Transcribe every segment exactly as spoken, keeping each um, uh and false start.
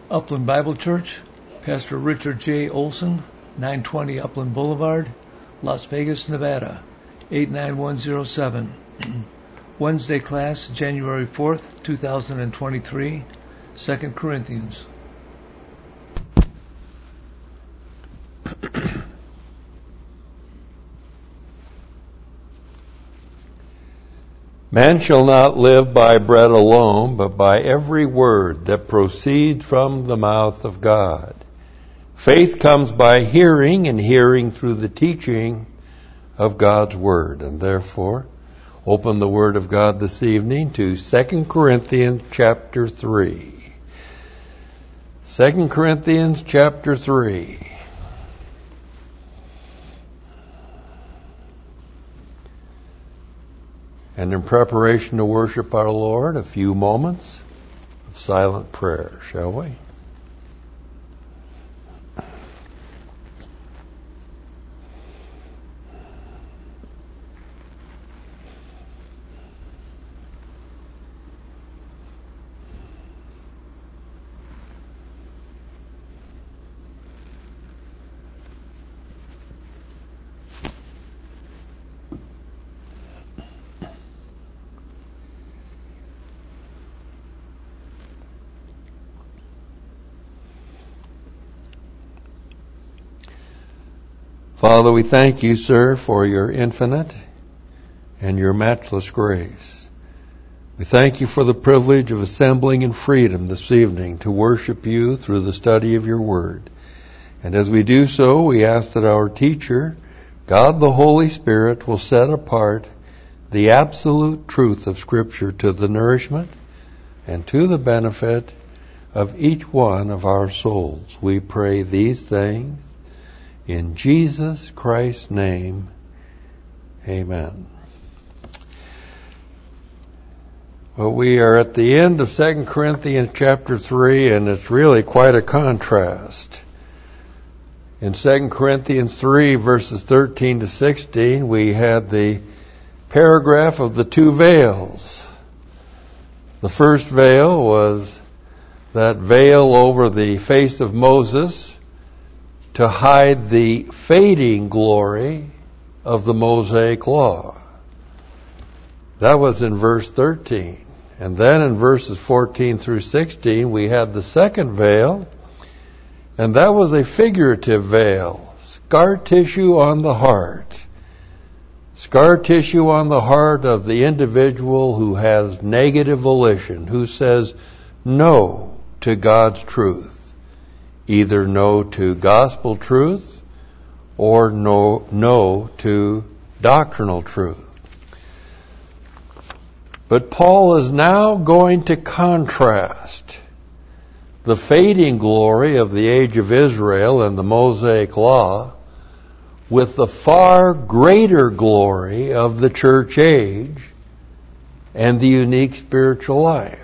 Upland Bible Church, Pastor Richard J. Olson, nine twenty Upland Boulevard, Las Vegas, Nevada, eight nine one zero seven. Wednesday class, January fourth, two thousand twenty-three, Second Corinthians. Man shall not live by bread alone, but by every word that proceeds from the mouth of God. Faith comes by hearing, and hearing through the teaching of God's Word. And therefore, open the Word of God this evening to Second Corinthians chapter three. Second Corinthians chapter three. And in preparation to worship our Lord, a few moments of silent prayer, shall we? Father, we thank you, sir, for your infinite and your matchless grace. We thank you for the privilege of assembling in freedom this evening to worship you through the study of your word. And as we do so, we ask that our teacher, God the Holy Spirit, will set apart the absolute truth of Scripture to the nourishment and to the benefit of each one of our souls. We pray these things in Jesus Christ's name, amen. Well, we are at the end of Second Corinthians chapter three, and it's really quite a contrast. In Second Corinthians three, verses thirteen to sixteen, we had the paragraph of the two veils. The first veil was that veil over the face of Moses to hide the fading glory of the Mosaic law. That was in verse thirteen. And then in verses fourteen through sixteen, we had the second veil, and that was a figurative veil, scar tissue on the heart. Scar tissue on the heart of the individual who has negative volition, who says no to God's truth. Either no to gospel truth or no, no to doctrinal truth. But Paul is now going to contrast the fading glory of the age of Israel and the Mosaic law with the far greater glory of the church age and the unique spiritual life.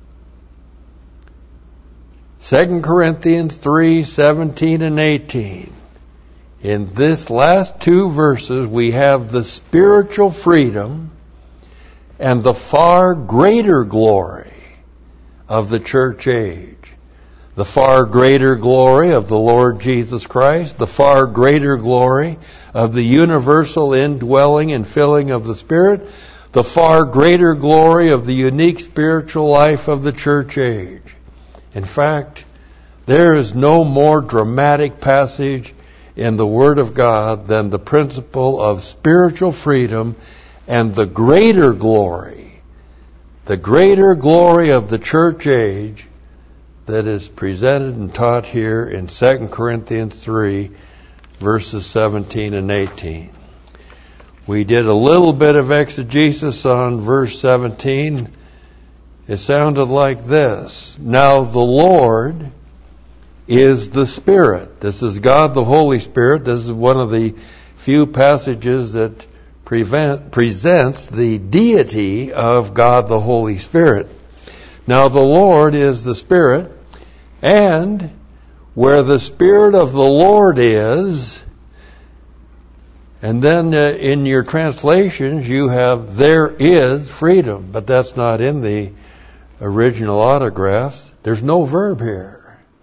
Second Corinthians three, seventeen and eighteen. In this last two verses, we have the spiritual freedom and the far greater glory of the church age. The far greater glory of the Lord Jesus Christ, the far greater glory of the universal indwelling and filling of the Spirit, the far greater glory of the unique spiritual life of the church age. In fact, there is no more dramatic passage in the Word of God than the principle of spiritual freedom and the greater glory, the greater glory of the church age that is presented and taught here in Second Corinthians three, verses seventeen and eighteen. We did a little bit of exegesis on verse seventeen. It sounded like this: Now the Lord is the Spirit. This is God the Holy Spirit. This is one of the few passages that prevent, presents the deity of God the Holy Spirit. Now the Lord is the Spirit, and where the Spirit of the Lord is, and then uh, in your translations you have there is freedom, but that's not in the original autographs. There's no verb here.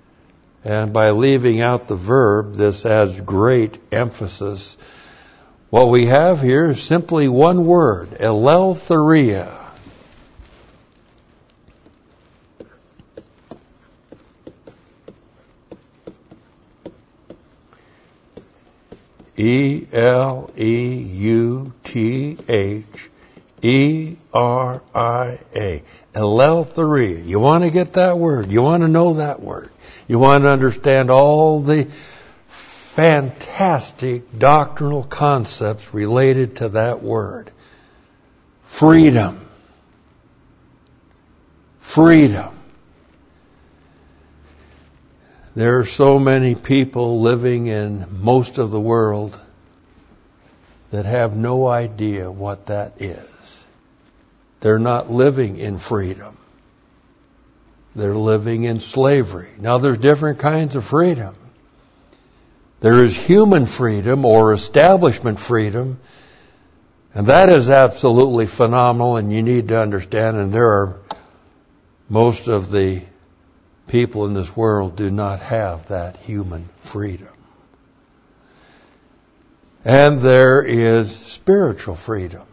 And by leaving out the verb, this adds great emphasis. What we have here is simply one word, eleutheria. E L E U T H E R I A. Eleutheria. You want to get that word. You want to know that word. You want to understand all the fantastic doctrinal concepts related to that word. Freedom. Freedom. There are so many people living in most of the world that have no idea what that is. They're not living in freedom. They're living in slavery. Now, there's different kinds of freedom. There is human freedom or establishment freedom, and that is absolutely phenomenal, and you need to understand, and there are most of the people in this world do not have that human freedom. And there is spiritual freedom.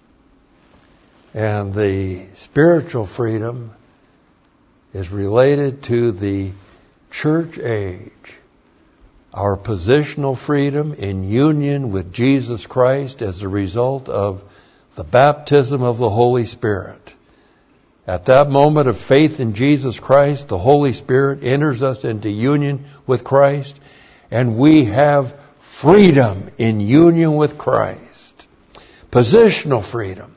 And the spiritual freedom is related to the church age. Our positional freedom in union with Jesus Christ as a result of the baptism of the Holy Spirit. At that moment of faith in Jesus Christ, the Holy Spirit enters us into union with Christ, and we have freedom in union with Christ. Positional freedom.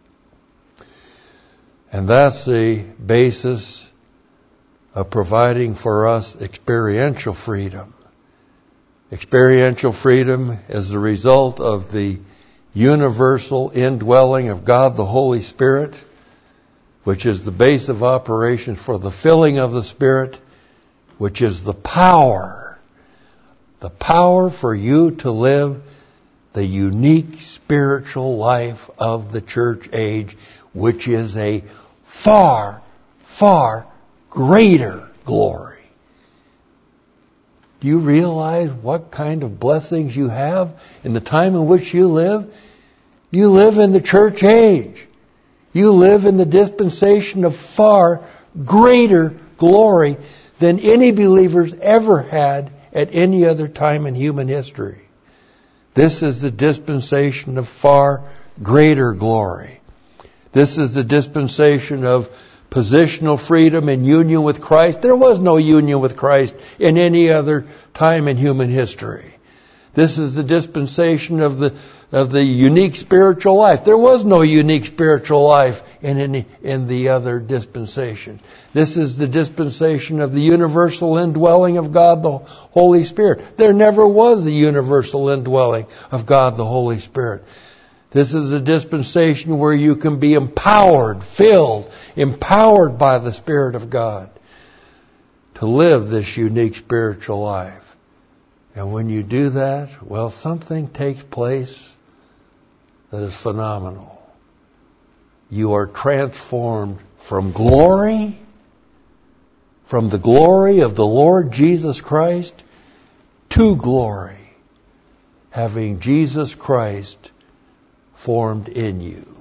And that's the basis of providing for us experiential freedom. Experiential freedom is the result of the universal indwelling of God the Holy Spirit, which is the base of operations for the filling of the Spirit, which is the power, the power for you to live the unique spiritual life of the church age, which is a far, far greater glory. Do you realize what kind of blessings you have in the time in which you live? You live in the church age. You live in the dispensation of far greater glory than any believers ever had at any other time in human history. This is the dispensation of far greater glory. This is the dispensation of positional freedom and union with Christ. There was no union with Christ in any other time in human history. This is the dispensation of the of the unique spiritual life. There was no unique spiritual life in any in the other dispensation. This is the dispensation of the universal indwelling of God the Holy Spirit. There never was a universal indwelling of God the Holy Spirit. This is a dispensation where you can be empowered, filled, empowered by the Spirit of God to live this unique spiritual life. And when you do that, well, something takes place that is phenomenal. You are transformed from glory, from the glory of the Lord Jesus Christ, to glory, having Jesus Christ formed in you.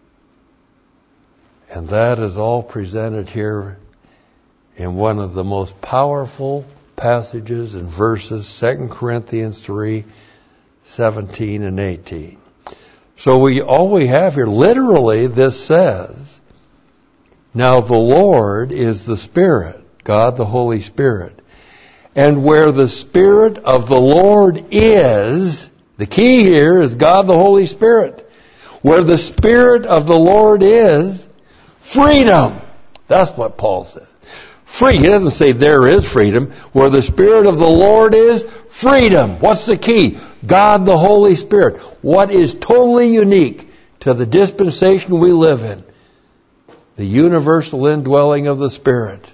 And that is all presented here in one of the most powerful passages and verses, Second Corinthians three, seventeen and eighteen. So we all we have here, literally this says, now the Lord is the Spirit, God the Holy Spirit. And where the Spirit of the Lord is, the key here is God the Holy Spirit. Where the Spirit of the Lord is, freedom. That's what Paul says. Free. He doesn't say there is freedom. Where the Spirit of the Lord is, freedom. What's the key? God the Holy Spirit. What is totally unique to the dispensation we live in? The universal indwelling of the Spirit.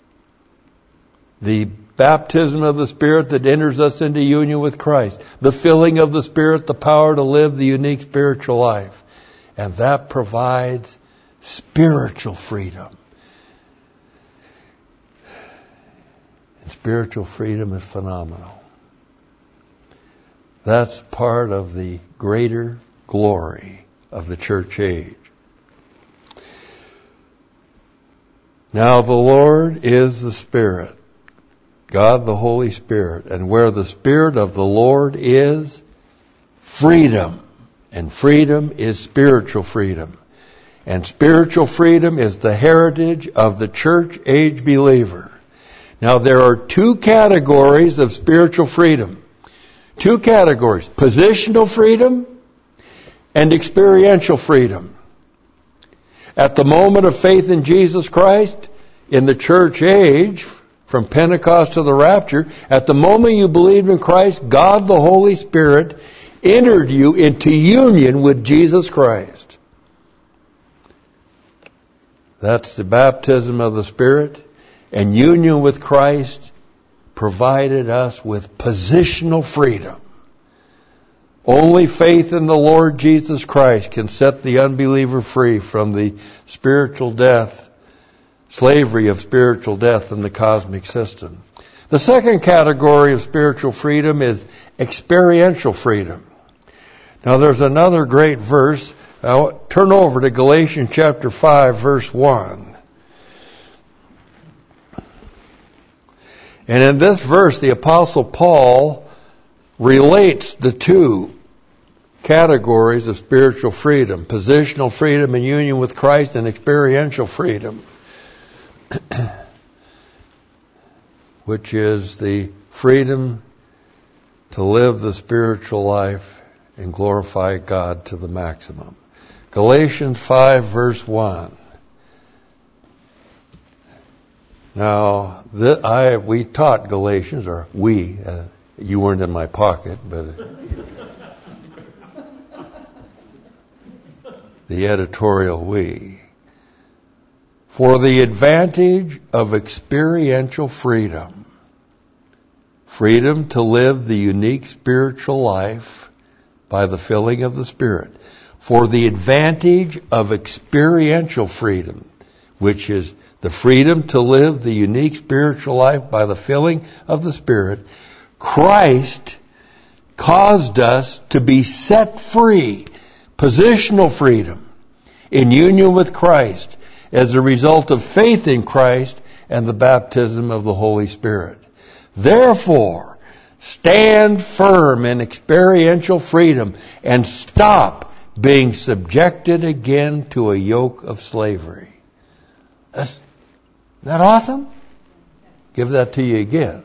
The baptism of the Spirit that enters us into union with Christ. The filling of the Spirit, the power to live the unique spiritual life. And that provides spiritual freedom. spiritual freedom is phenomenal. That's part of the greater glory of the church age. Now the Lord is the Spirit, God the Holy Spirit, and where the Spirit of the Lord is, freedom. And freedom is spiritual freedom. And spiritual freedom is the heritage of the church age believer. Now there are two categories of spiritual freedom. Two categories, positional freedom and experiential freedom. At the moment of faith in Jesus Christ, in the church age, from Pentecost to the rapture, at the moment you believed in Christ, God the Holy Spirit entered you into union with Jesus Christ. That's the baptism of the Spirit, and union with Christ provided us with positional freedom. Only faith in the Lord Jesus Christ can set the unbeliever free from the spiritual death, slavery of spiritual death in the cosmic system. The second category of spiritual freedom is experiential freedom. Now there's another great verse. I'll turn over to Galatians chapter five, verse one. And in this verse, the Apostle Paul relates the two categories of spiritual freedom, positional freedom in union with Christ and experiential freedom, which is the freedom to live the spiritual life and glorify God to the maximum. Galatians five, verse one. Now, th- I we taught Galatians, or we, uh, you weren't in my pocket, but the editorial we. For the advantage of experiential freedom, freedom to live the unique spiritual life by the filling of the Spirit. For the advantage of experiential freedom, which is the freedom to live the unique spiritual life by the filling of the Spirit, Christ caused us to be set free, positional freedom, in union with Christ as a result of faith in Christ and the baptism of the Holy Spirit. Therefore, stand firm in experiential freedom and stop being subjected again to a yoke of slavery. That's Isn't that awesome? Give that to you again.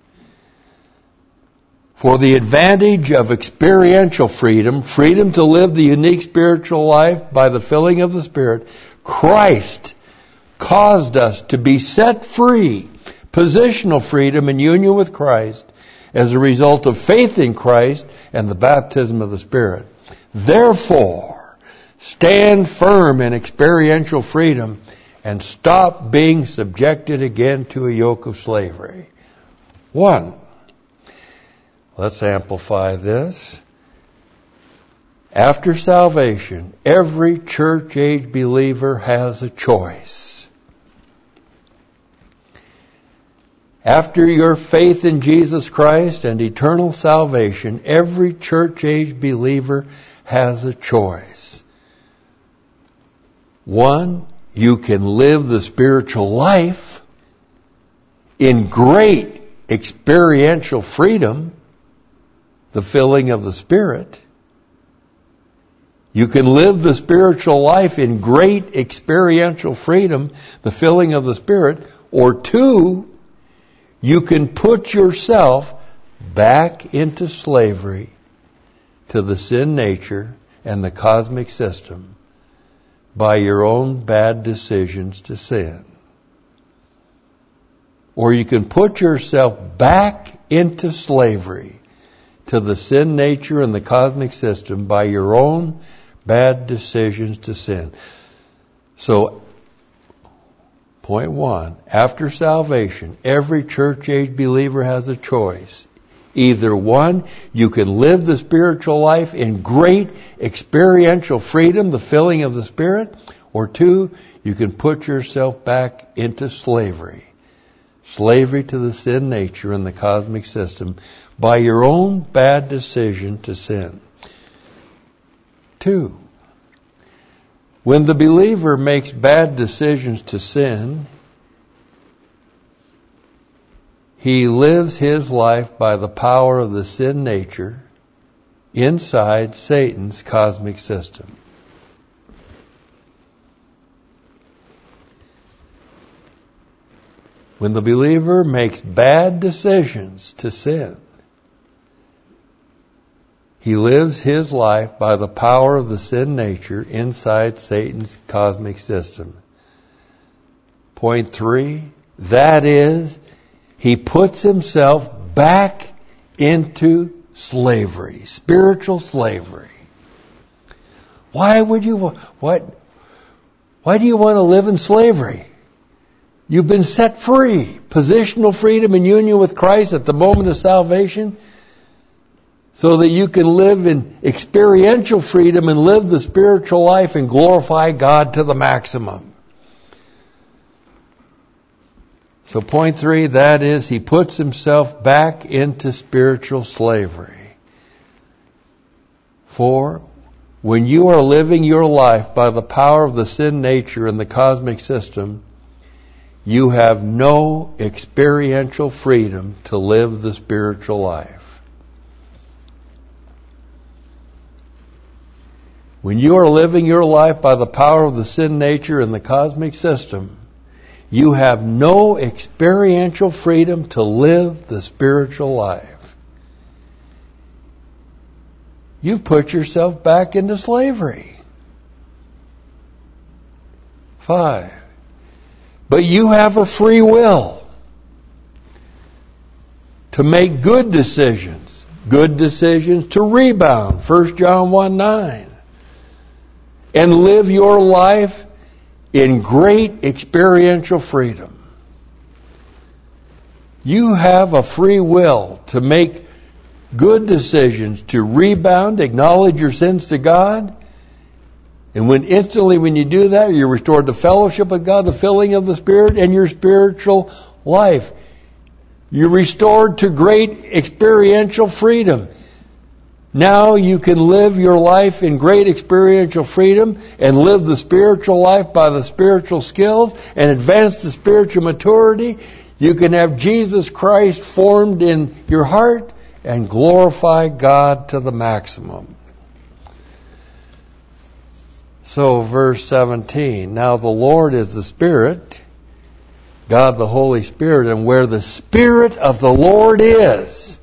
For the advantage of experiential freedom, freedom to live the unique spiritual life by the filling of the Spirit, Christ caused us to be set free, positional freedom in union with Christ as a result of faith in Christ and the baptism of the Spirit. Therefore, stand firm in experiential freedom and stop being subjected again to a yoke of slavery. One, let's amplify this. After salvation, every church age believer has a choice. After your faith in Jesus Christ and eternal salvation, every church age believer has a choice. One, you can live the spiritual life in great experiential freedom, the filling of the Spirit. You can live the spiritual life in great experiential freedom, the filling of the Spirit. Or two, you can put yourself back into slavery to the sin nature and the cosmic system by your own bad decisions to sin. Or you can put yourself back into slavery to the sin nature and the cosmic system by your own bad decisions to sin. So, point one, after salvation, every church age believer has a choice. Either one, you can live the spiritual life in great experiential freedom, the filling of the Spirit, or two, you can put yourself back into slavery slavery to the sin nature in the cosmic system by your own bad decision to sin. Two, when the believer makes bad decisions to sin, he lives his life by the power of the sin nature inside Satan's cosmic system. When the believer makes bad decisions to sin, he lives his life by the power of the sin nature inside Satan's cosmic system. Point three, that is, he puts himself back into slavery, spiritual slavery. Why would you, what, why do you want to live in slavery? You've been set free. Positional freedom in union with Christ at the moment of salvation, so that you can live in experiential freedom and live the spiritual life and glorify God to the maximum. So point three, that is, he puts himself back into spiritual slavery. Four, when you are living your life by the power of the sin nature in the cosmic system, you have no experiential freedom to live the spiritual life. When you are living your life by the power of the sin nature in the cosmic system, you have no experiential freedom to live the spiritual life. You've put yourself back into slavery. Five. But you have a free will to make good decisions. Good decisions to rebound. First John one nine. And live your life in great experiential freedom. You have a free will to make good decisions, to rebound, acknowledge your sins to God. And when instantly when you do that, you're restored to fellowship with God, the filling of the Spirit, and your spiritual life. You're restored to great experiential freedom. Now you can live your life in great experiential freedom and live the spiritual life by the spiritual skills and advance to spiritual maturity. You can have Jesus Christ formed in your heart and glorify God to the maximum. So verse seventeen, now the Lord is the Spirit, God the Holy Spirit, and where the Spirit of the Lord is,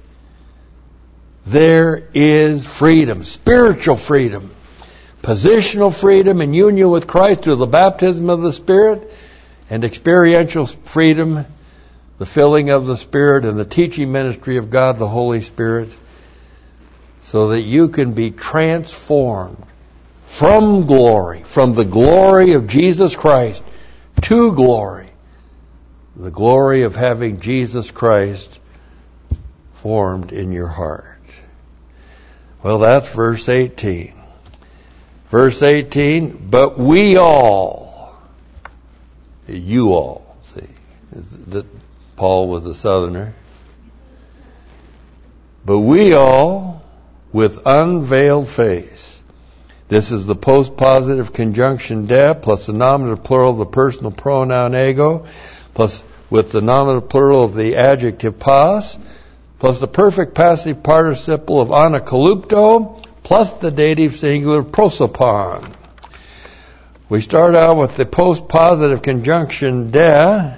there is freedom, spiritual freedom, positional freedom in union with Christ through the baptism of the Spirit, and experiential freedom, the filling of the Spirit and the teaching ministry of God the Holy Spirit, so that you can be transformed from glory, from the glory of Jesus Christ to glory, the glory of having Jesus Christ formed in your heart. Well, that's verse eighteen. Verse eighteen, but we all, you all, see, that Paul was a southerner, but we all, with unveiled face. This is the post-positive conjunction de plus the nominative plural of the personal pronoun ego, plus with the nominative plural of the adjective pas, plus the perfect passive participle of anakalupto, plus the dative singular prosopon. We start out with the post-positive conjunction de.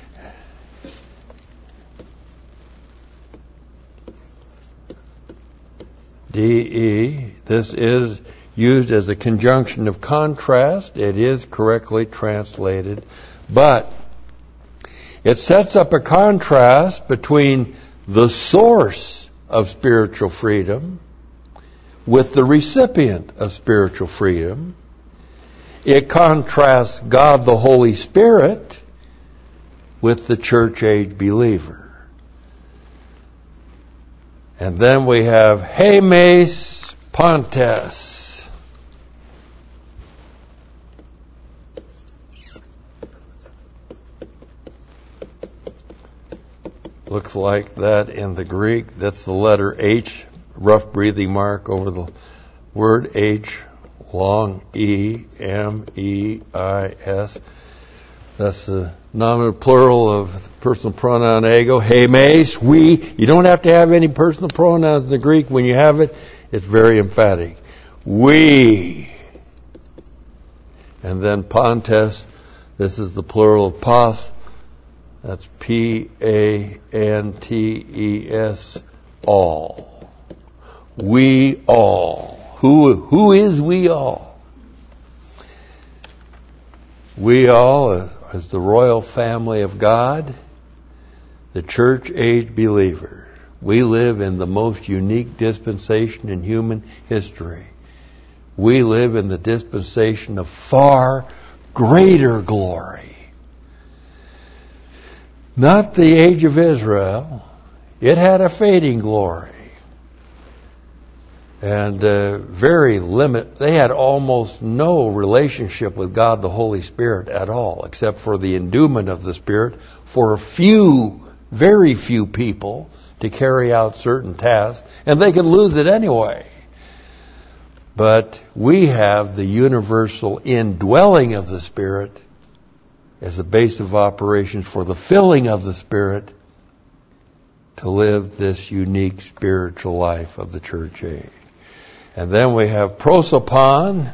De. This is used as a conjunction of contrast. It is correctly translated, but it sets up a contrast between the source of spiritual freedom with the recipient of spiritual freedom. It contrasts God the Holy Spirit with the church age believer. And then we have Hemes Pontes. looks like that in the Greek. That's the letter H, rough breathing mark over the word H, long E, M, E, I, S. That's the nominative plural of personal pronoun ego. Hemes, we. You don't have to have any personal pronouns in the Greek. When you have it, it's very emphatic. We. And then Pantes, this is the plural of Pas. That's P A N T E S, all. We all. Who, who is we all? We all, as, as the royal family of God, the church-age believer. We live in the most unique dispensation in human history. We live in the dispensation of far greater glory. Not the age of Israel. It had a fading glory. And uh, very limit. They had almost no relationship with God the Holy Spirit at all, except for the endowment of the Spirit for a few, very few people to carry out certain tasks. And they could lose it anyway. But we have the universal indwelling of the Spirit as a base of operations for the filling of the Spirit to live this unique spiritual life of the church age. And then we have prosopon.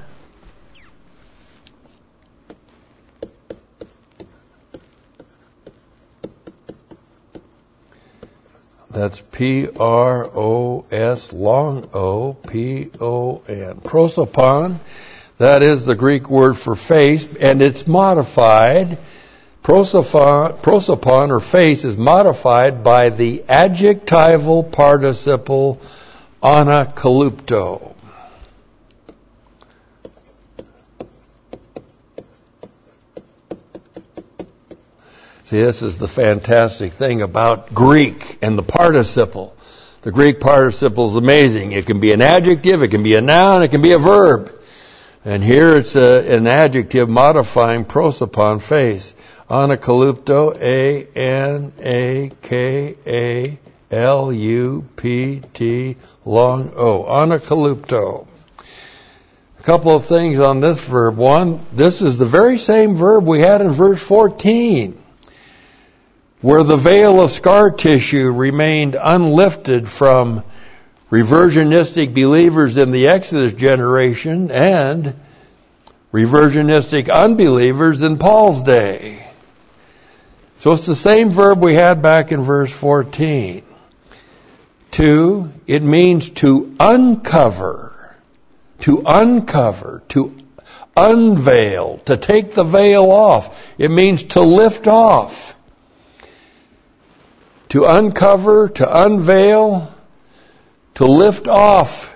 That's P R O S long O P O N. Prosopon. That is the Greek word for face, and it's modified. Prosopon, prosopon or face is modified by the adjectival participle anakalupto. See, this is the fantastic thing about Greek and the participle. The Greek participle is amazing. It can be an adjective, it can be a noun, it can be a verb. And here it's a, an adjective modifying prosopon, face. Anakalupto, A N A K A L U P T, long O. Anakalupto. A couple of things on this verb. One, this is the very same verb we had in verse fourteen, where the veil of scar tissue remained unlifted from reversionistic believers in the Exodus generation and reversionistic unbelievers in Paul's day. So it's the same verb we had back in verse fourteen. Two, it means to uncover, to uncover, to unveil, to take the veil off. It means to lift off. To uncover, to unveil, to lift off.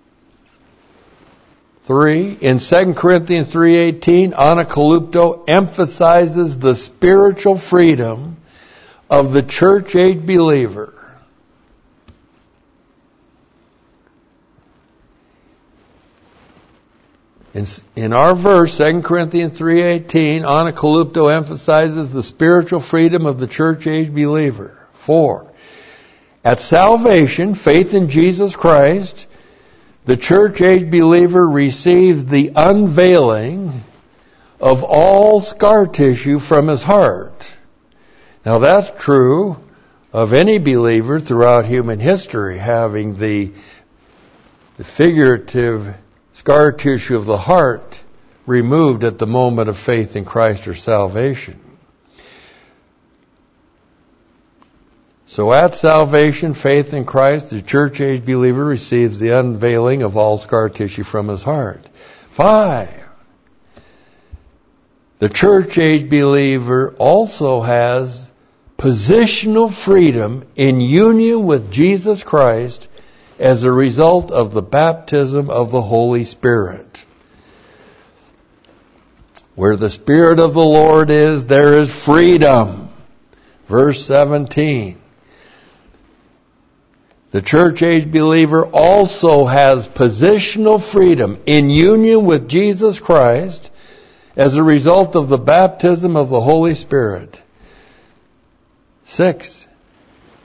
Three, in Second Corinthians three eighteen, anakalupto emphasizes the spiritual freedom of the church-age believer. In, in our verse, Second Corinthians three eighteen, anakalupto emphasizes the spiritual freedom of the church-age believer. Four, at salvation, faith in Jesus Christ, the church-age believer receives the unveiling of all scar tissue from his heart. Now that's true of any believer throughout human history, having the, the figurative scar tissue of the heart removed at the moment of faith in Christ or salvation. So at salvation, faith in Christ, the church-age believer receives the unveiling of all scar tissue from his heart. Five, the church-age believer also has positional freedom in union with Jesus Christ as a result of the baptism of the Holy Spirit. Where the Spirit of the Lord is, there is freedom. Verse seventeen. The church-age believer also has positional freedom in union with Jesus Christ as a result of the baptism of the Holy Spirit. Six,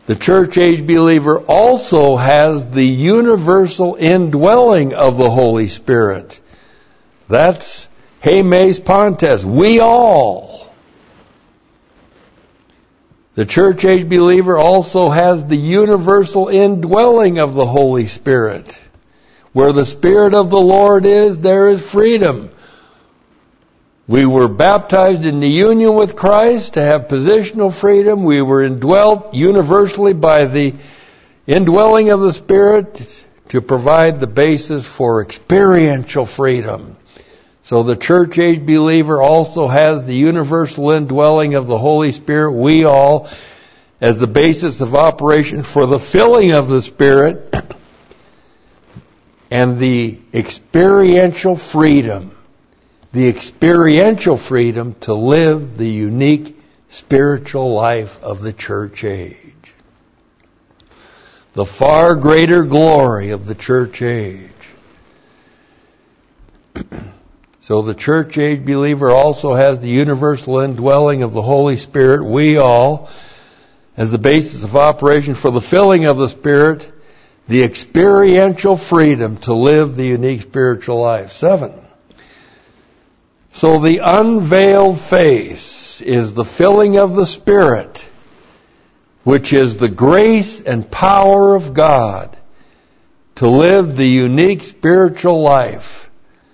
The church age believer also has the universal indwelling of the Holy Spirit. That's Hemes Pontes, we all. The church age believer also has the universal indwelling of the Holy Spirit. Where the Spirit of the Lord is, there is freedom. We were baptized in the union with Christ to have positional freedom. We were indwelt universally by the indwelling of the Spirit to provide the basis for experiential freedom. So the church age believer also has the universal indwelling of the Holy Spirit, we all, as the basis of operation for the filling of the Spirit and the experiential freedom. The experiential freedom to live the unique spiritual life of the church age. The far greater glory of the church age. So the church age believer also has the universal indwelling of the Holy Spirit, we all, as the basis of operation for the filling of the Spirit, the experiential freedom to live the unique spiritual life. Seven. So the unveiled face is the filling of the Spirit, which is the grace and power of God to live the unique spiritual life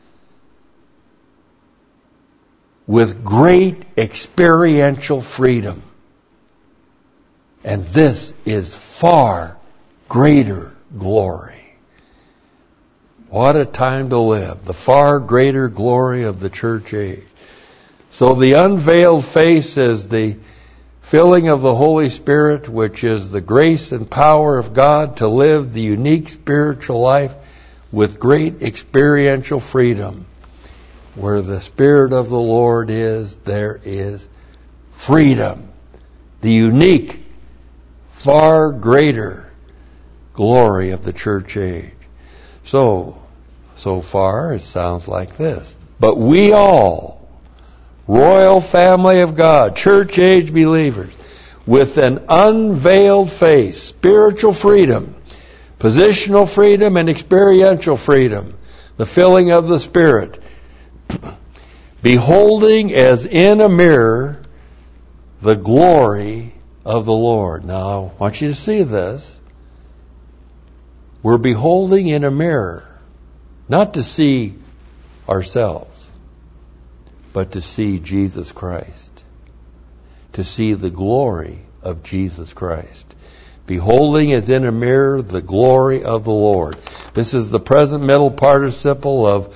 with great experiential freedom. And this is far greater glory. What a time to live. The far greater glory of the church age. So the unveiled face is the filling of the Holy Spirit, which is the grace and power of God to live the unique spiritual life with great experiential freedom. Where the Spirit of the Lord is, there is freedom. The unique, far greater glory of the church age. So, so far it sounds like this. But we all, royal family of God, church age believers, with an unveiled face, spiritual freedom, positional freedom, and experiential freedom, the filling of the Spirit, beholding as in a mirror the glory of the Lord. Now, I want you to see this. We're beholding in a mirror, not to see ourselves, but to see Jesus Christ, to see the glory of Jesus Christ. Beholding as in a mirror the glory of the Lord. This is the present middle participle of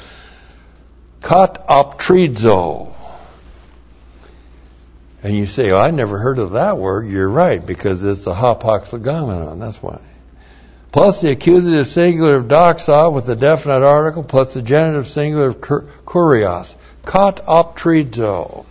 katoptrizo. And you say, oh, I never heard of that word. You're right, because it's a hapax legomenon, that's why. Plus the accusative singular of doxa with the definite article, plus the genitive singular of kurios. Katoptrizo.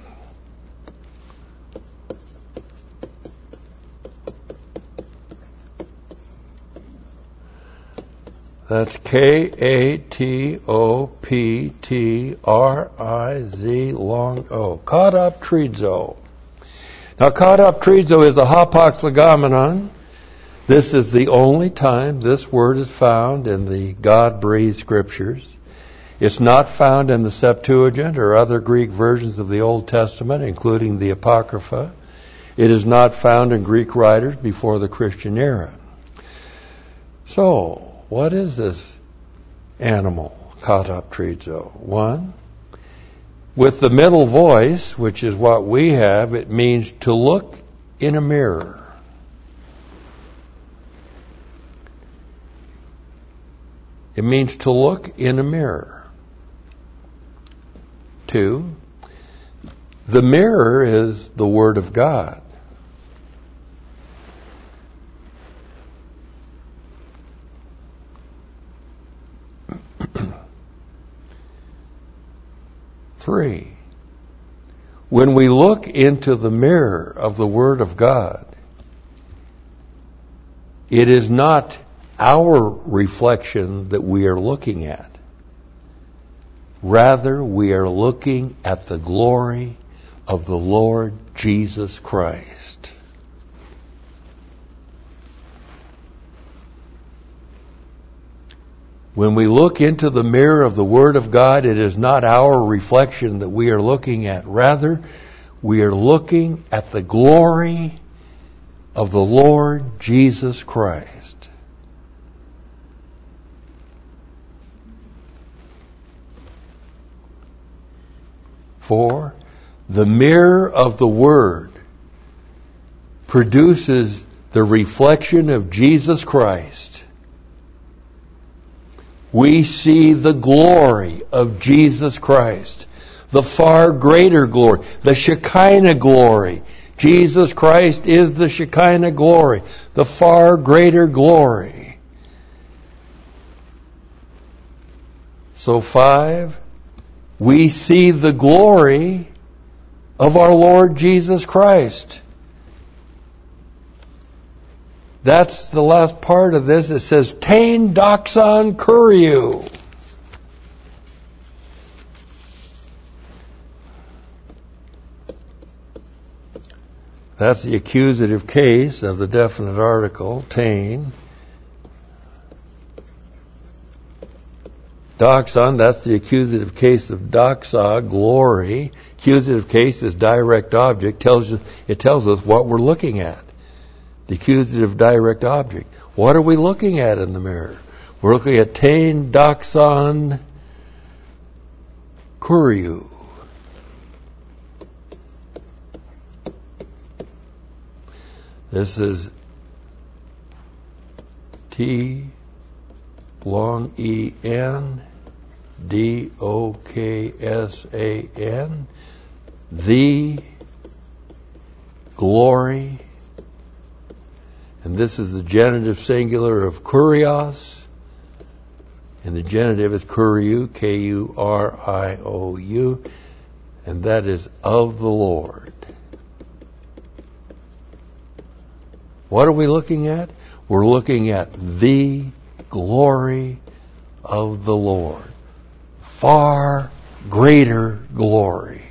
That's K A T O P T R I Z long O. Katoptrizo. Now, katoptrizo is a hapax legomenon. This is the only time this word is found in the God-breathed scriptures. It's not found in the Septuagint or other Greek versions of the Old Testament, including the Apocrypha. It is not found in Greek writers before the Christian era. So, what is this animal, katoptrizo? One, with the middle voice, which is what we have, it means to look in a mirror. It means to look in a mirror. Two, the mirror is the Word of God. Three, when we look into the mirror of the Word of God, it is not our reflection that we are looking at. Rather, we are looking at the glory of the Lord Jesus Christ. When we look into the mirror of the Word of God, it is not our reflection that we are looking at. Rather, we are looking at the glory of the Lord Jesus Christ. For the mirror of the Word produces the reflection of Jesus Christ. We see the glory of Jesus Christ, the far greater glory, the Shekinah glory. Jesus Christ is the Shekinah glory, the far greater glory. So five, we see the glory of our Lord Jesus Christ. That's the last part of this. It says, Tain doxon kuriou. That's the accusative case of the definite article, tain. Doxon, that's the accusative case of doxa, glory. Accusative case is direct object. Tells you, it tells us what we're looking at. The accusative direct object. What are we looking at in the mirror? We're looking at tain doxon kuriou. This is T long E N D O K S A N, the glory. And this is the genitive singular of kurios. And the genitive is kuriou, K U R I O U. And that is of the Lord. What are we looking at? We're looking at the glory of the Lord. Far greater glory.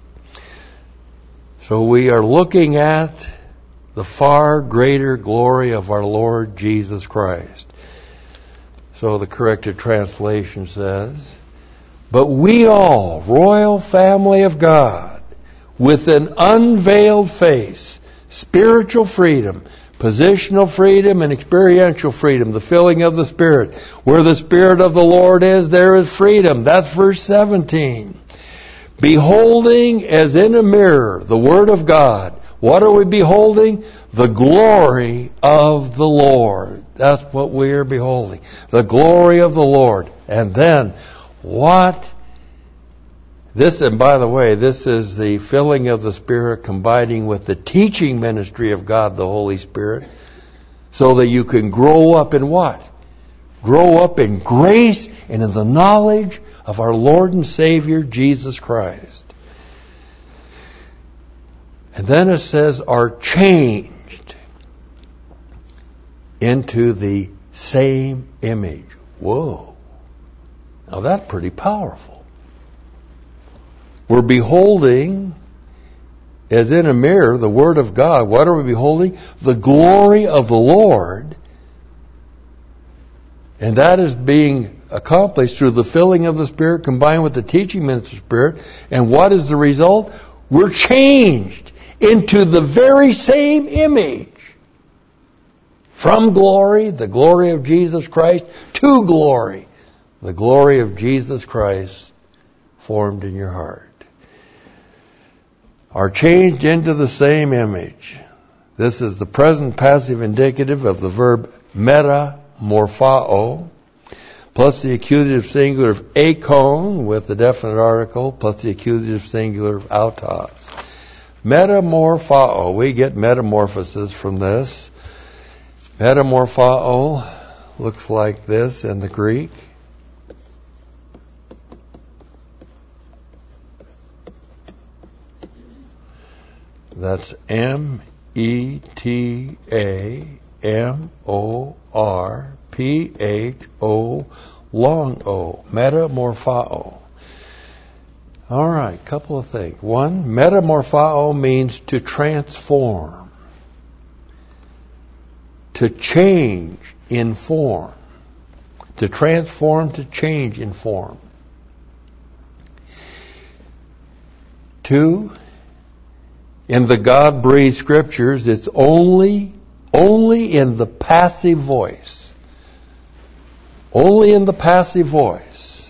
So we are looking at the far greater glory of our Lord Jesus Christ. So the corrected translation says, but we all, royal family of God, with an unveiled face, spiritual freedom, positional freedom, and experiential freedom, the filling of the Spirit. Where the Spirit of the Lord is, there is freedom. That's verse seventeen. Beholding as in a mirror the Word of God. What are we beholding? The glory of the Lord. That's what we are beholding. The glory of the Lord. And then, what? This, and by the way, this is the filling of the Spirit combining with the teaching ministry of God, the Holy Spirit, so that you can grow up in what? Grow up in grace and in the knowledge of our Lord and Savior, Jesus Christ. And then it says, are changed into the same image. Whoa. Now that's pretty powerful. We're beholding, as in a mirror, the Word of God. What are we beholding? The glory of the Lord. And that is being accomplished through the filling of the Spirit combined with the teaching ministry of the Spirit. And what is the result? We're changed into the very same image. From glory, the glory of Jesus Christ, to glory, the glory of Jesus Christ formed in your heart. Are changed into the same image. This is the present passive indicative of the verb metamorphao, plus the accusative singular of akon with the definite article, plus the accusative singular of autos. Metamorphao, we get metamorphosis from this. Metamorphao looks like this in the Greek. That's M E T A M O R P H O long O. Metamorphao. All right, couple of things. One, metamorphao means to transform, to change in form. to transform, to change in form. Two, in the God-breathed scriptures, it's only, only in the passive voice. Only in the passive voice.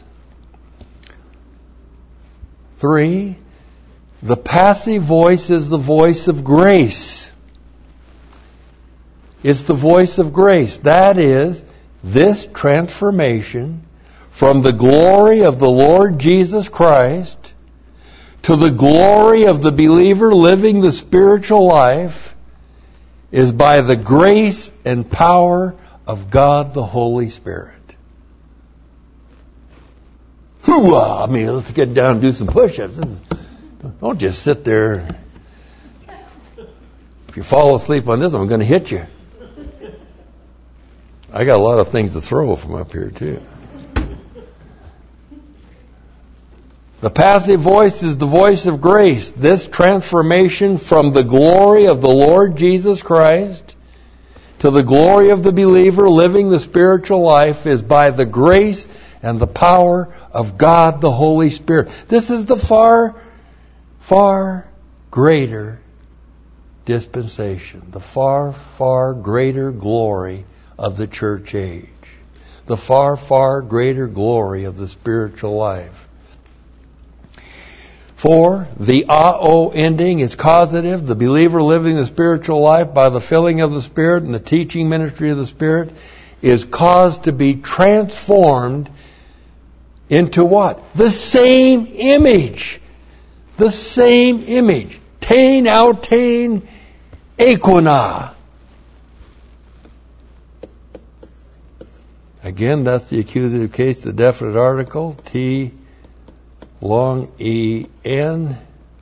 Three, the passive voice is the voice of grace. It's the voice of grace. That is, this transformation from the glory of the Lord Jesus Christ to the glory of the believer living the spiritual life is by the grace and power of God the Holy Spirit. Hoo-ah! I mean, let's get down and do some push-ups. This is, don't just sit there. If you fall asleep on this one, I'm going to hit you. I got a lot of things to throw from up here, too. The passive voice is the voice of grace. This transformation from the glory of the Lord Jesus Christ to the glory of the believer living the spiritual life is by the grace and the power of God the Holy Spirit. This is the far, far greater dispensation, the far, far greater glory of the church age, the far, far greater glory of the spiritual life. Four, the A-O ending is causative. The believer living the spiritual life by the filling of the Spirit and the teaching ministry of the Spirit is caused to be transformed into what? The same image. The same image. Tain, autain, eikona. Again, that's the accusative case, the definite article, T, long E, N,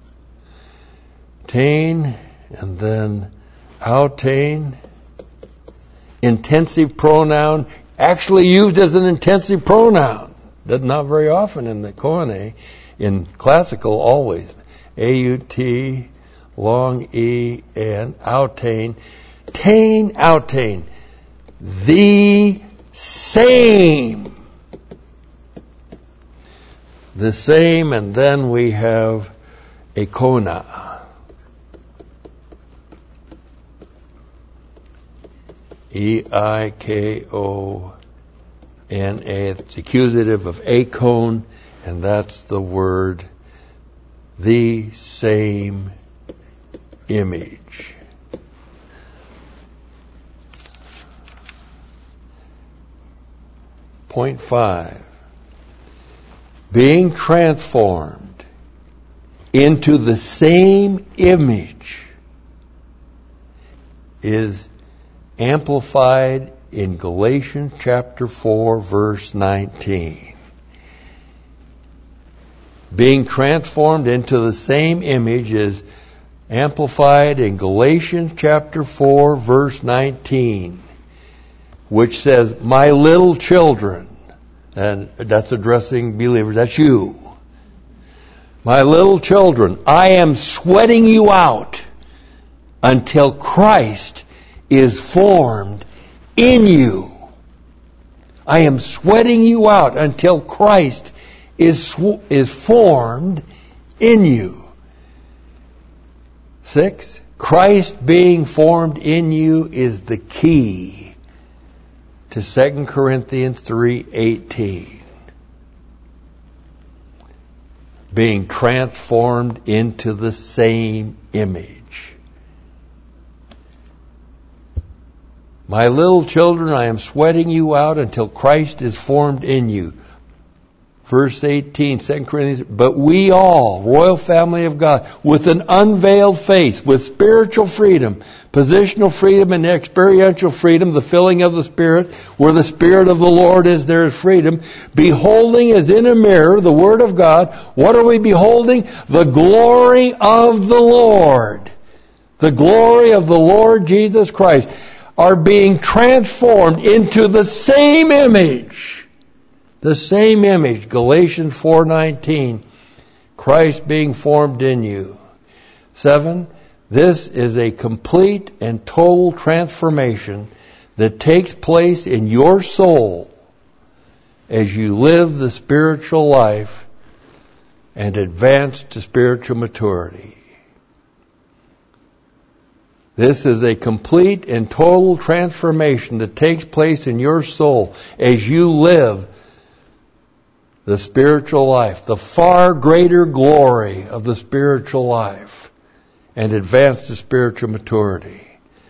tain, and then autain, intensive pronoun, actually used as an intensive pronoun. That's not very often in the Koine. In classical, always. A U T, long E, N, autain, tain, autain, the same. The same, and then we have eikona. E I K O N A. It's accusative of eikon, and that's the word, the same image. Point five. Being transformed into the same image is amplified in Galatians chapter four, verse nineteen. Being transformed into the same image is amplified in Galatians chapter four, verse nineteen, which says, "My little children," and that's addressing believers, that's you. "My little children, I am sweating you out until Christ is formed in you." I am sweating you out until Christ is, is formed in you. Six, Christ being formed in you is the key to Second Corinthians three eighteen. Being transformed into the same image. "My little children, I am sweating you out until Christ is formed in you." Verse eighteen, Second Corinthians, "But we all, royal family of God, with an unveiled face, with spiritual freedom, positional freedom and experiential freedom, the filling of the Spirit, where the Spirit of the Lord is, there is freedom, beholding as in a mirror the Word of God." What are we beholding? The glory of the Lord. The glory of the Lord Jesus Christ are being transformed into the same image. The same image, Galatians four nineteen, Christ being formed in you. Seven, this is a complete and total transformation that takes place in your soul as you live the spiritual life and advance to spiritual maturity. This is a complete and total transformation that takes place in your soul as you live the spiritual life, the far greater glory of the spiritual life, and advance to spiritual maturity.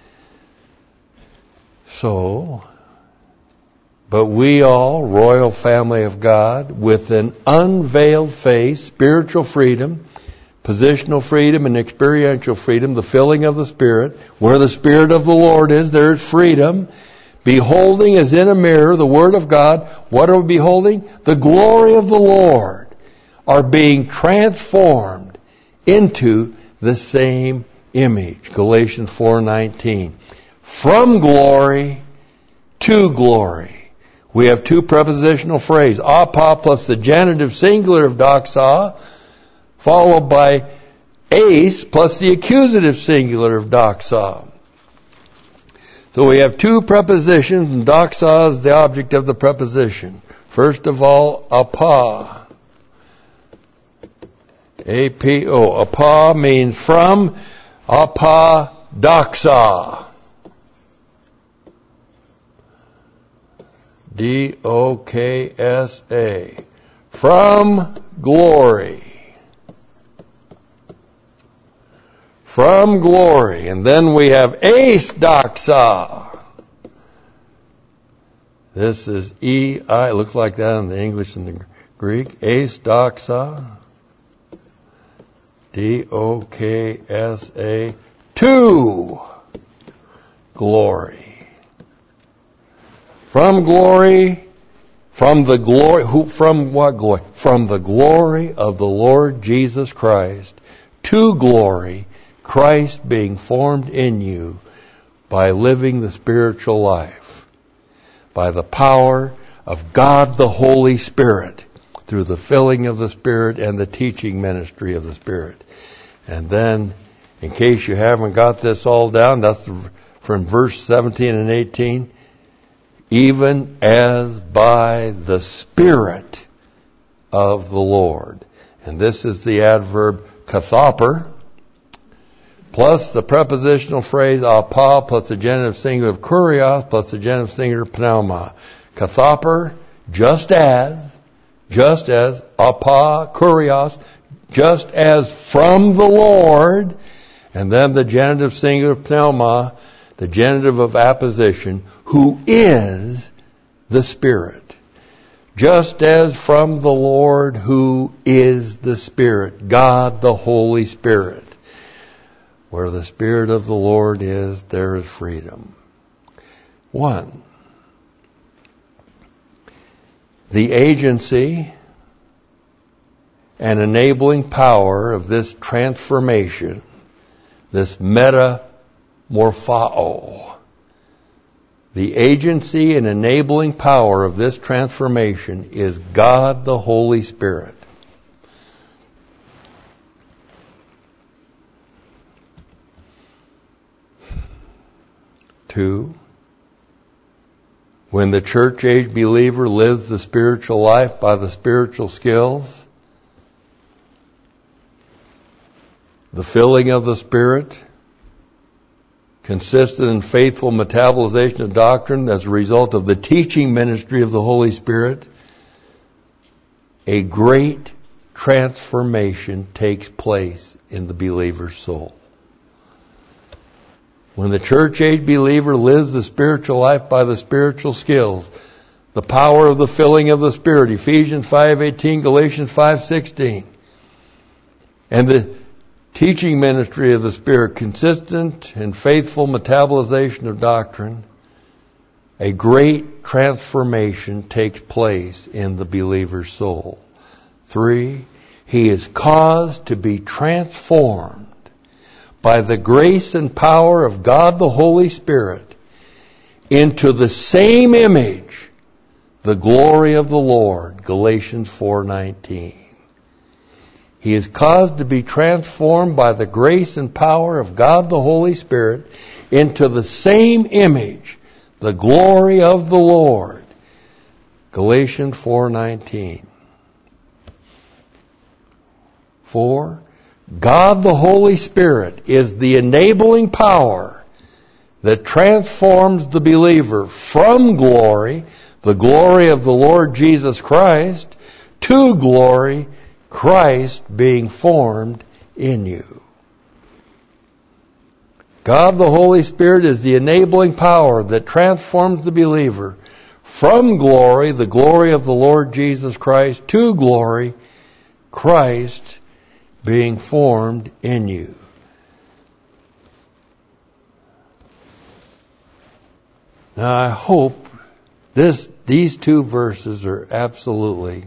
So, but we all, royal family of God, with an unveiled face, spiritual freedom, positional freedom and experiential freedom, the filling of the Spirit, where the Spirit of the Lord is, there is freedom. Beholding as in a mirror the Word of God, what are we beholding? The glory of the Lord, are being transformed into the same image. Galatians four nineteen. From glory to glory. We have two prepositional phrases, apa plus the genitive singular of doxa, followed by eis plus the accusative singular of doxa. So we have two prepositions, and doxa is the object of the preposition. First of all, apa. A P O. Apa means from, apa doxa. D O K S A. From glory. From glory. And then we have eis doxa. This is E I. It looks like that in the English and the Greek. Eis doxa. D O K S A. To glory. From glory. From the glory. Who, from what glory? From the glory of the Lord Jesus Christ. To glory. Christ being formed in you by living the spiritual life, by the power of God the Holy Spirit, through the filling of the Spirit and the teaching ministry of the Spirit. And then, in case you haven't got this all down, that's from verse seventeen and eighteen, even as by the Spirit of the Lord. And this is the adverb kathoper, plus the prepositional phrase apa, plus the genitive singular of kurios, plus the genitive singular pneuma. Kathoper, just as, just as, apa, kurios, just as from the Lord, and then the genitive singular pneuma, the genitive of apposition, who is the Spirit. Just as from the Lord, who is the Spirit, God the Holy Spirit. Where the Spirit of the Lord is, there is freedom. One, the agency and enabling power of this transformation, this metamorphao, the agency and enabling power of this transformation is God the Holy Spirit. Two, when the church-age believer lives the spiritual life by the spiritual skills, the filling of the Spirit, consistent and faithful metabolization of doctrine as a result of the teaching ministry of the Holy Spirit, a great transformation takes place in the believer's soul. When the church-age believer lives the spiritual life by the spiritual skills, the power of the filling of the Spirit, Ephesians five eighteen, Galatians five sixteen, and the teaching ministry of the Spirit, consistent and faithful metabolization of doctrine, a great transformation takes place in the believer's soul. Three, he is caused to be transformed by the grace and power of God the Holy Spirit into the same image, the glory of the Lord, Galatians four nineteen. He is caused to be transformed by the grace and power of God the Holy Spirit into the same image, the glory of the Lord. Galatians four nineteen. For God the Holy Spirit is the enabling power that transforms the believer from glory, the glory of the Lord Jesus Christ, to glory, Christ being formed in you. God the Holy Spirit is the enabling power that transforms the believer from glory, the glory of the Lord Jesus Christ, to glory, Christ being formed in you. Now I hope this these two verses are absolutely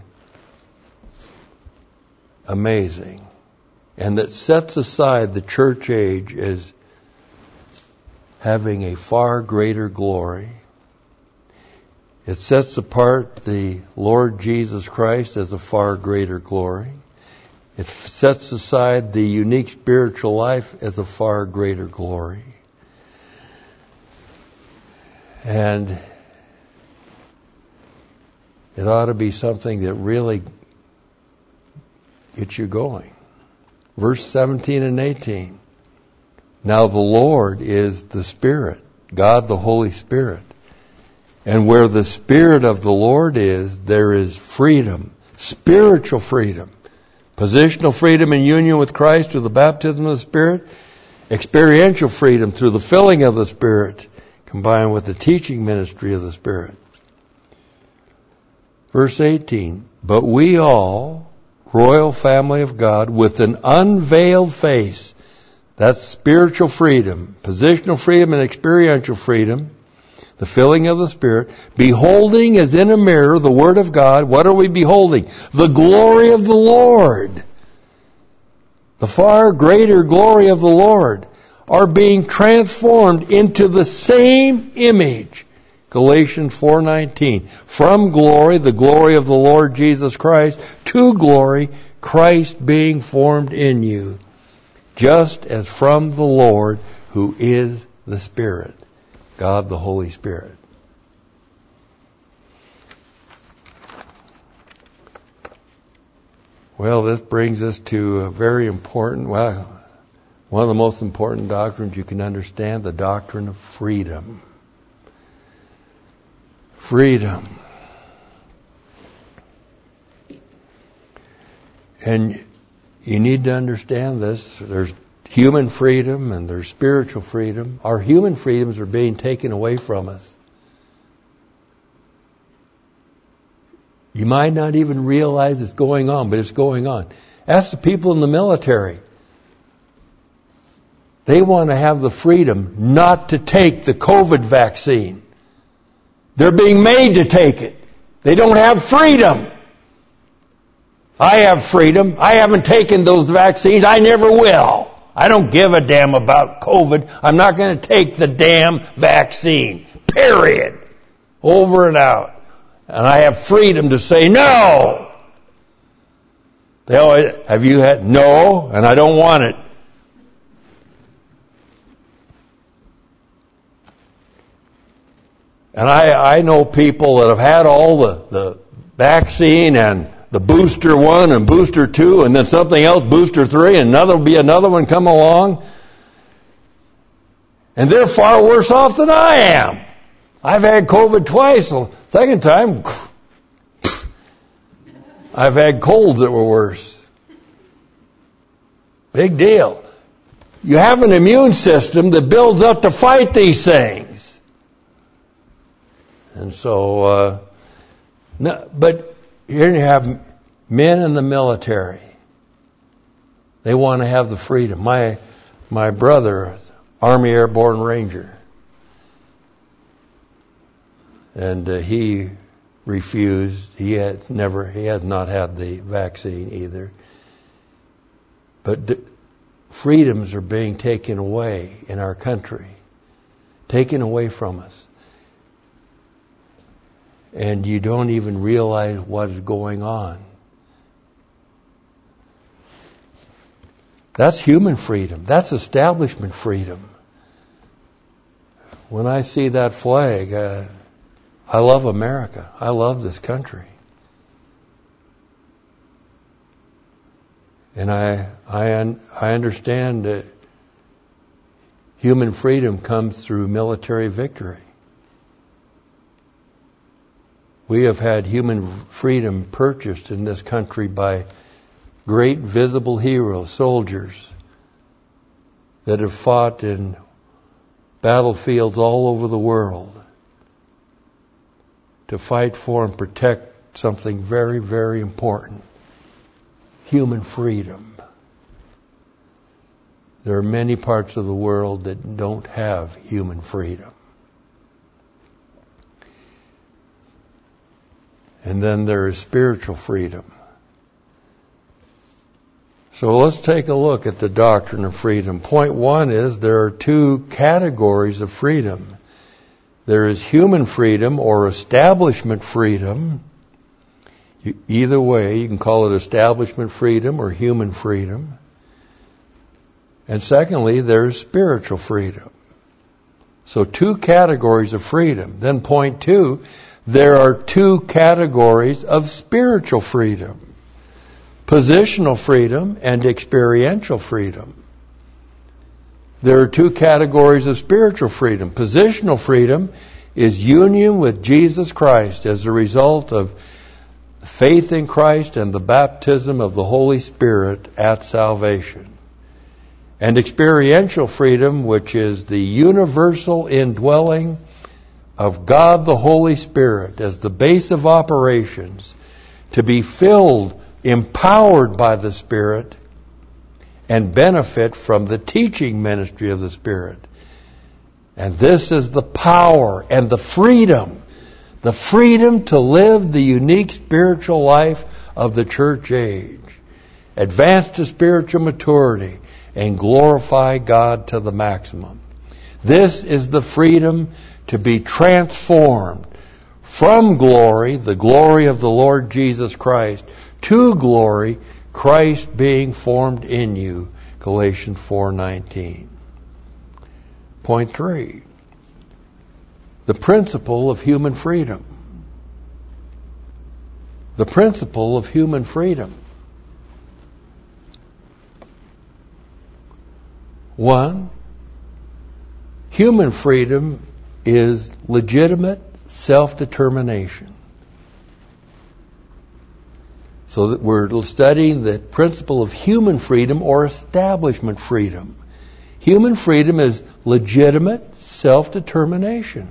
amazing, and that sets aside the church age as having a far greater glory. It sets apart the Lord Jesus Christ as a far greater glory. It sets aside the unique spiritual life as a far greater glory. And it ought to be something that really gets you going. Verse seventeen and eighteen. Now the Lord is the Spirit, God the Holy Spirit. And where the Spirit of the Lord is, there is freedom, spiritual freedom. Positional freedom in union with Christ through the baptism of the Spirit. Experiential freedom through the filling of the Spirit, combined with the teaching ministry of the Spirit. Verse eighteen, but we all, royal family of God, with an unveiled face, that's spiritual freedom, positional freedom and experiential freedom, the filling of the Spirit, beholding as in a mirror the Word of God. What are we beholding? The glory of the Lord. The far greater glory of the Lord are being transformed into the same image. Galatians four nineteen. From glory, the glory of the Lord Jesus Christ, to glory, Christ being formed in you, just as from the Lord who is the Spirit, God the Holy Spirit. Well, this brings us to a very important, well, one of the most important doctrines you can understand, the doctrine of freedom. Freedom. And you need to understand this. There's human freedom and there's spiritual freedom. Our human freedoms are being taken away from us. You might not even realize it's going on, but it's going on. Ask the people in the military. They want to have the freedom not to take the COVID vaccine. They're being made to take it. They don't have freedom. I have freedom. I haven't taken those vaccines. I never will. I don't give a damn about COVID. I'm not going to take the damn vaccine. Period. Over and out. And I have freedom to say no. They always, have you had? No, and I don't want it. And I, I know people that have had all the, the vaccine and the booster one and booster two and then something else, booster three, and another will be another one come along. And they're far worse off than I am. I've had COVID twice. The second time, I've had colds that were worse. Big deal. You have an immune system that builds up to fight these things. And so, uh, no, but here you have men in the military. They want to have the freedom. My my brother, Army Airborne Ranger, and uh, he refused. He has never. He has not had the vaccine either. But d- freedoms are being taken away in our country, taken away from us. And you don't even realize what is going on. That's human freedom. That's establishment freedom. When I see that flag, uh, I love America. I love this country. And I, I, I understand that human freedom comes through military victory. We have had human freedom purchased in this country by great visible heroes, soldiers that have fought in battlefields all over the world to fight for and protect something very, very important: human freedom. There are many parts of the world that don't have human freedom. And then there is spiritual freedom. So let's take a look at the doctrine of freedom. Point one is there are two categories of freedom. There is human freedom or establishment freedom. Either way, you can call it establishment freedom or human freedom. And secondly, there's spiritual freedom. So two categories of freedom. Then point two, there are two categories of spiritual freedom: positional freedom and experiential freedom. There are two categories of spiritual freedom. Positional freedom is union with Jesus Christ as a result of faith in Christ and the baptism of the Holy Spirit at salvation. And experiential freedom, which is the universal indwelling of God the Holy Spirit as the base of operations, to be filled, empowered by the Spirit, and benefit from the teaching ministry of the Spirit. And this is the power and the freedom, the freedom to live the unique spiritual life of the church age, advance to spiritual maturity, and glorify God to the maximum. This is the freedom to be transformed from glory, the glory of the Lord Jesus Christ, to glory, Christ being formed in you, Galatians four nineteen. Point three, the principle of human freedom. The principle of human freedom. One, human freedom is legitimate self-determination. So that we're studying the principle of human freedom or establishment freedom. Human freedom is legitimate self-determination.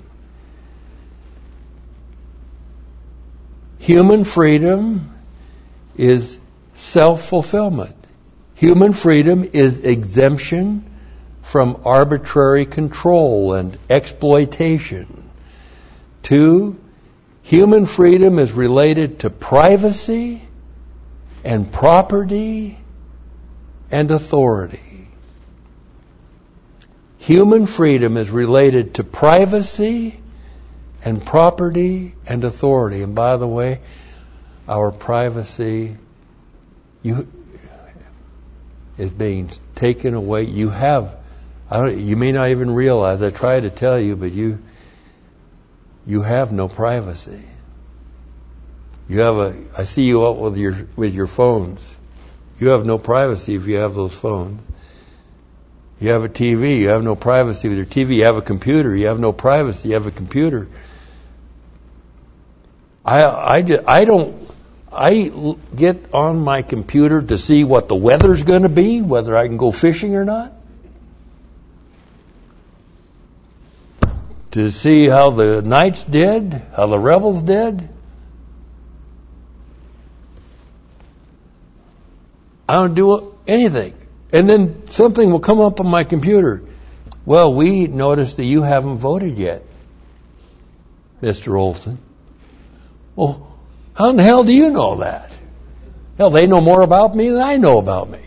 Human freedom is self-fulfillment. Human freedom is exemption from arbitrary control and exploitation. Two, human freedom is related to privacy and property and authority. Human freedom is related to privacy and property and authority. And by the way, our privacy you, is being taken away. You have, I don't, you may not even realize, I try to tell you, but you, you have no privacy. You have a, I see you out with your, with your phones. You have no privacy if you have those phones. You have a T V, you have no privacy with your T V. You have a computer, you have no privacy, you have a computer. I, I, I don't, I get on my computer to see what the weather's going to be, whether I can go fishing or not. To see how the Knights did, how the Rebels did. I don't do anything. And then something will come up on my computer. Well, we noticed that you haven't voted yet, Mister Olson. Well, how in the hell do you know that? Hell, they know more about me than I know about me.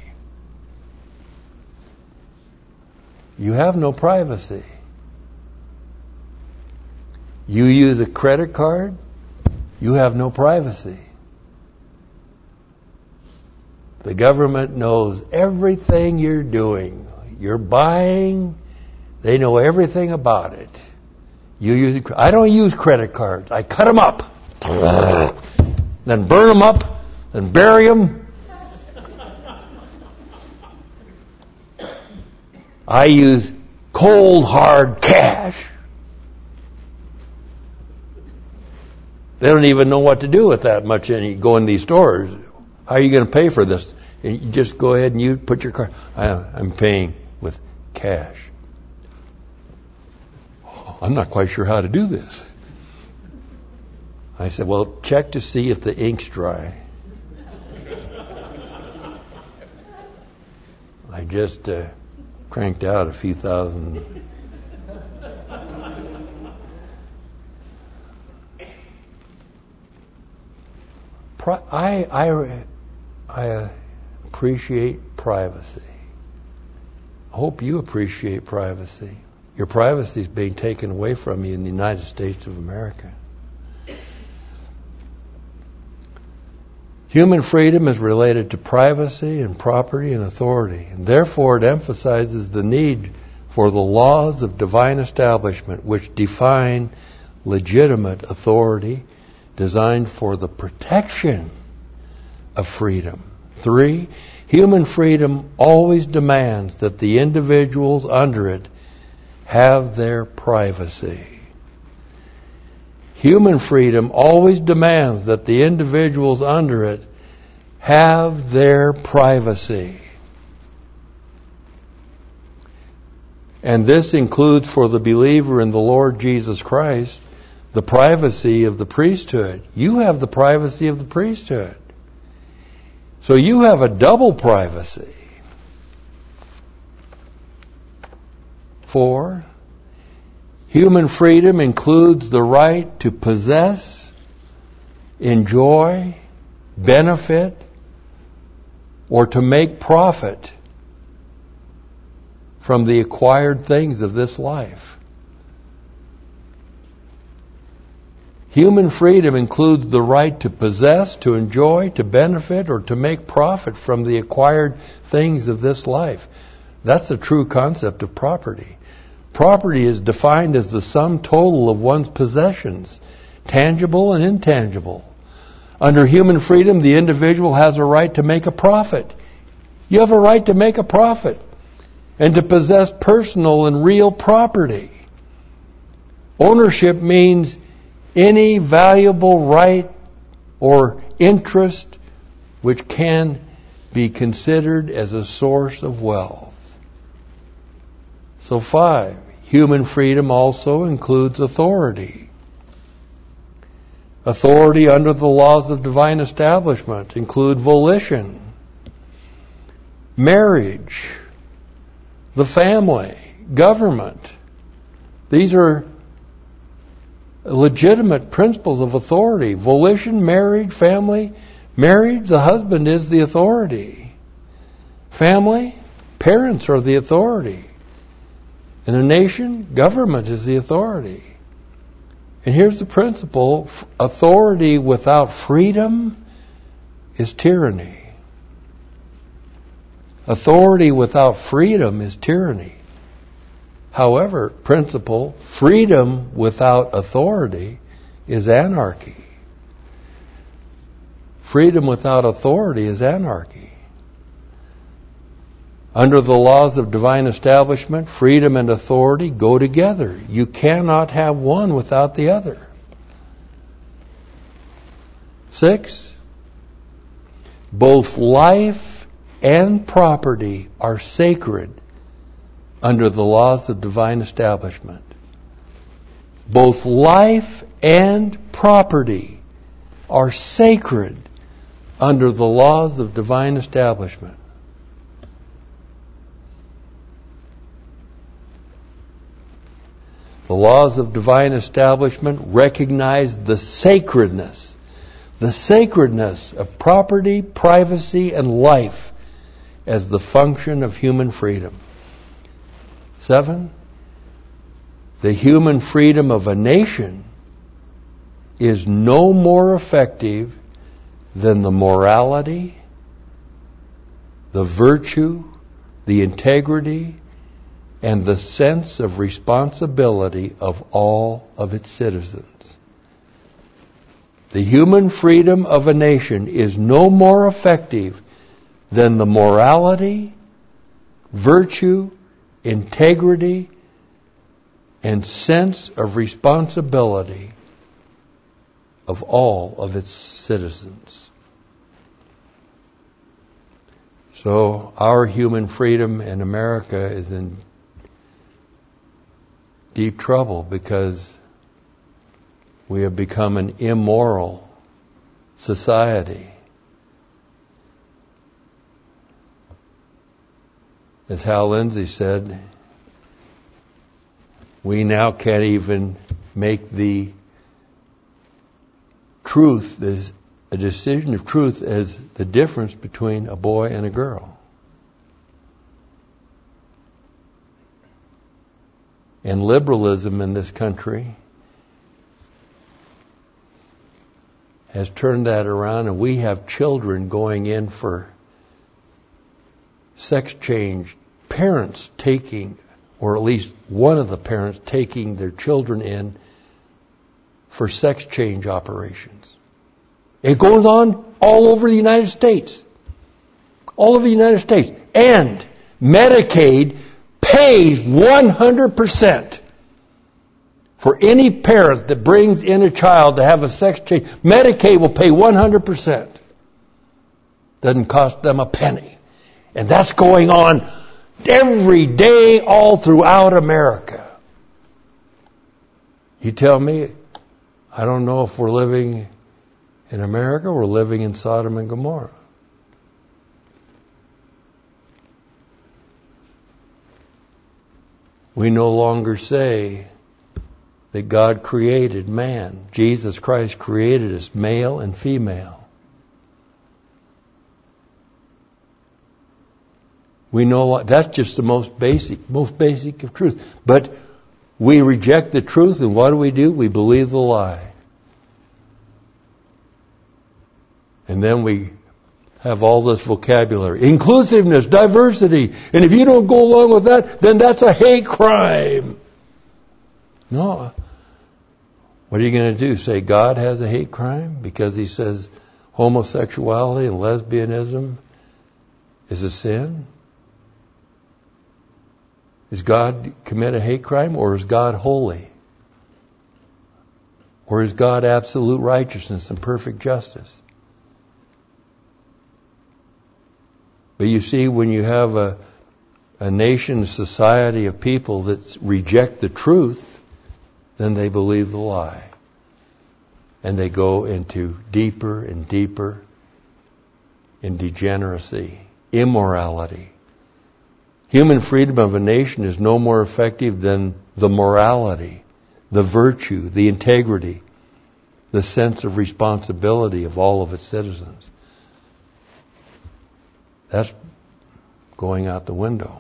You have no privacy. You use a credit card, you have no privacy. The government knows everything you're doing. You're buying, they know everything about it. You use, I don't use credit cards. I cut them up. Then burn them up. Then bury them. I use cold, hard cash. They don't even know what to do with that much. And you go in these stores. How are you going to pay for this? And you just go ahead and you put your card. I'm paying with cash. I'm not quite sure how to do this. I said, well, check to see if the ink's dry. I just uh, cranked out a few thousand. Pri- I, I, I appreciate privacy. I hope you appreciate privacy. Your privacy is being taken away from you in the United States of America. Human freedom is related to privacy and property and authority, and therefore it emphasizes the need for the laws of divine establishment which define legitimate authority designed for the protection of freedom. Three, human freedom always demands that the individuals under it have their privacy. Human freedom always demands that the individuals under it have their privacy. And this includes for the believer in the Lord Jesus Christ the privacy of the priesthood. You have the privacy of the priesthood. So you have a double privacy. Four, human freedom includes the right to possess, enjoy, benefit, or to make profit from the acquired things of this life. Human freedom includes the right to possess, to enjoy, to benefit, or to make profit from the acquired things of this life. That's the true concept of property. Property is defined as the sum total of one's possessions, tangible and intangible. Under human freedom, the individual has a right to make a profit. You have a right to make a profit and to possess personal and real property. Ownership means any valuable right or interest which can be considered as a source of wealth. So five, human freedom also includes authority. Authority under the laws of divine establishment include volition, marriage, the family, government. These are legitimate principles of authority. Volition, marriage, family. Marriage, the husband is the authority. Family, parents are the authority. In a nation, government is the authority. And here's the principle: authority without freedom is tyranny. Authority without freedom is tyranny. However, principle, freedom without authority is anarchy. Freedom without authority is anarchy. Under the laws of divine establishment, freedom and authority go together. You cannot have one without the other. Six, both life and property are sacred under the laws of divine establishment. Both life and property are sacred under the laws of divine establishment. The laws of divine establishment recognize the sacredness, the sacredness of property, privacy, and life as the function of human freedom. Seven, the human freedom of a nation is no more effective than the morality, the virtue, the integrity, and the sense of responsibility of all of its citizens. The human freedom of a nation is no more effective than the morality, virtue, integrity, and sense of responsibility of all of its citizens. So our human freedom in America is in deep trouble because we have become an immoral society. As Hal Lindsey said, we now can't even make the truth, there's a decision of truth as the difference between a boy and a girl. And liberalism in this country has turned that around, and we have children going in for sex change, parents taking, or at least one of the parents taking their children in for sex change operations. It goes on all over the United States. All over the United States. And Medicaid pays one hundred percent for any parent that brings in a child to have a sex change. Medicaid will pay one hundred percent. Doesn't cost them a penny. And that's going on every day all throughout America. You tell me, I don't know if we're living in America or we're living in Sodom and Gomorrah. We no longer say that God created man. Jesus Christ created us male and female. We know that's just the most basic, most basic of truth. But we reject the truth, and what do we do? We believe the lie. And then we have all this vocabulary. Inclusiveness, diversity. And if you don't go along with that, then that's a hate crime. No. What are you going to do? Say God has a hate crime because he says homosexuality and lesbianism is a sin? Is God commit a hate crime, or is God holy? Or is God absolute righteousness and perfect justice? But you see, when you have a, a nation, a society of people that reject the truth, then they believe the lie. And they go into deeper and deeper in degeneracy, immorality. Human freedom of a nation is no more effective than the morality, the virtue, the integrity, the sense of responsibility of all of its citizens. That's going out the window.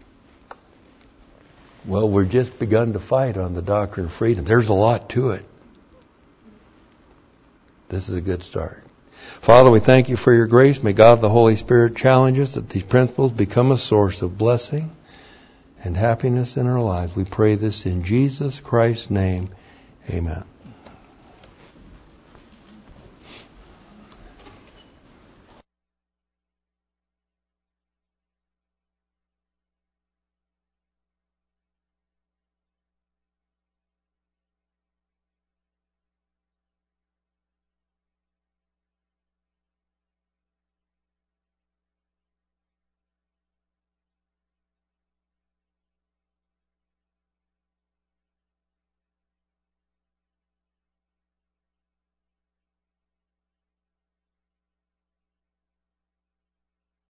Well, we're just begun to fight on the doctrine of freedom. There's a lot to it. This is a good start. Father, we thank you for your grace. May God the Holy Spirit challenge us that these principles become a source of blessing and happiness in our lives. We pray this in Jesus Christ's name. Amen.